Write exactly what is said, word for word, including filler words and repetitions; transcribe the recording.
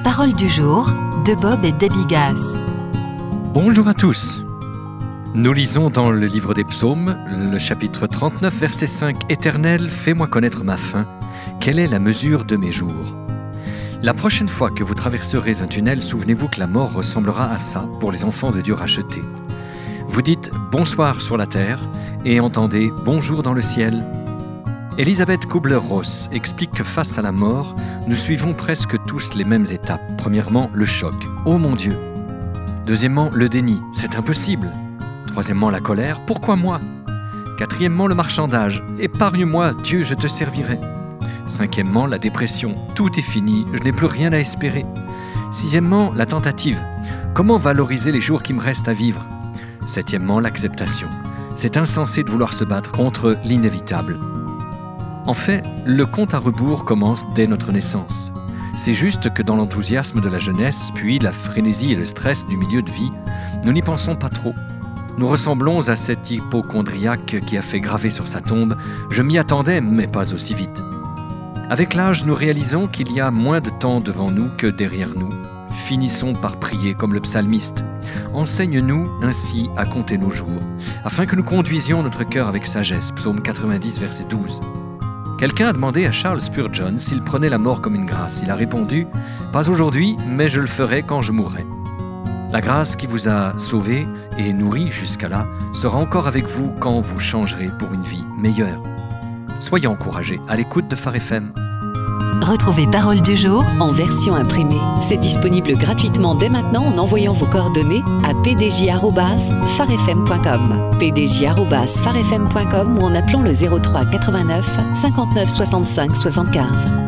Parole du jour de Bob et Debbie Gass. Bonjour à tous. Nous lisons dans le livre des Psaumes, le chapitre trente-neuf, verset cinq. « Éternel, fais-moi connaître ma fin. Quelle est la mesure de mes jours ?» La prochaine fois que vous traverserez un tunnel, souvenez-vous que la mort ressemblera à ça pour les enfants de Dieu rachetés. Vous dites « bonsoir » sur la terre et entendez « bonjour » dans le ciel. Elisabeth Kubler-Ross explique que face à la mort, nous suivons presque tous les mêmes étapes. Premièrement, le choc. « Oh mon Dieu !» Deuxièmement, le déni. « C'est impossible !» Troisièmement, la colère. « Pourquoi moi ?» Quatrièmement, le marchandage. « Épargne-moi, Dieu, je te servirai !» Cinquièmement, la dépression. « Tout est fini, je n'ai plus rien à espérer !» Sixièmement, la tentative. « Comment valoriser les jours qui me restent à vivre ?» Septièmement, l'acceptation. C'est insensé de vouloir se battre contre l'inévitable. En fait, le compte à rebours commence dès notre naissance. C'est juste que dans l'enthousiasme de la jeunesse, puis la frénésie et le stress du milieu de vie, nous n'y pensons pas trop. Nous ressemblons à cet hypocondriaque qui a fait graver sur sa tombe « Je m'y attendais, mais pas aussi vite ». Avec l'âge, nous réalisons qu'il y a moins de temps devant nous que derrière nous. Finissons par prier comme le psalmiste. Enseigne-nous ainsi à compter nos jours, afin que nous conduisions notre cœur avec sagesse. Psaume quatre-vingt-dix, verset douze. Quelqu'un a demandé à Charles Spurgeon s'il prenait la mort comme une grâce. Il a répondu « Pas aujourd'hui, mais je le ferai quand je mourrai ». La grâce qui vous a sauvé et nourri jusqu'à là sera encore avec vous quand vous changerez pour une vie meilleure. Soyez encouragés à l'écoute de Phare F M. Retrouvez Parole du jour en version imprimée. C'est disponible gratuitement dès maintenant en envoyant vos coordonnées à p d j arobase phare f m point com, p d j arobase phare f m point com ou en appelant le zéro trois quatre-vingt-neuf cinquante-neuf soixante-cinq soixante-quinze.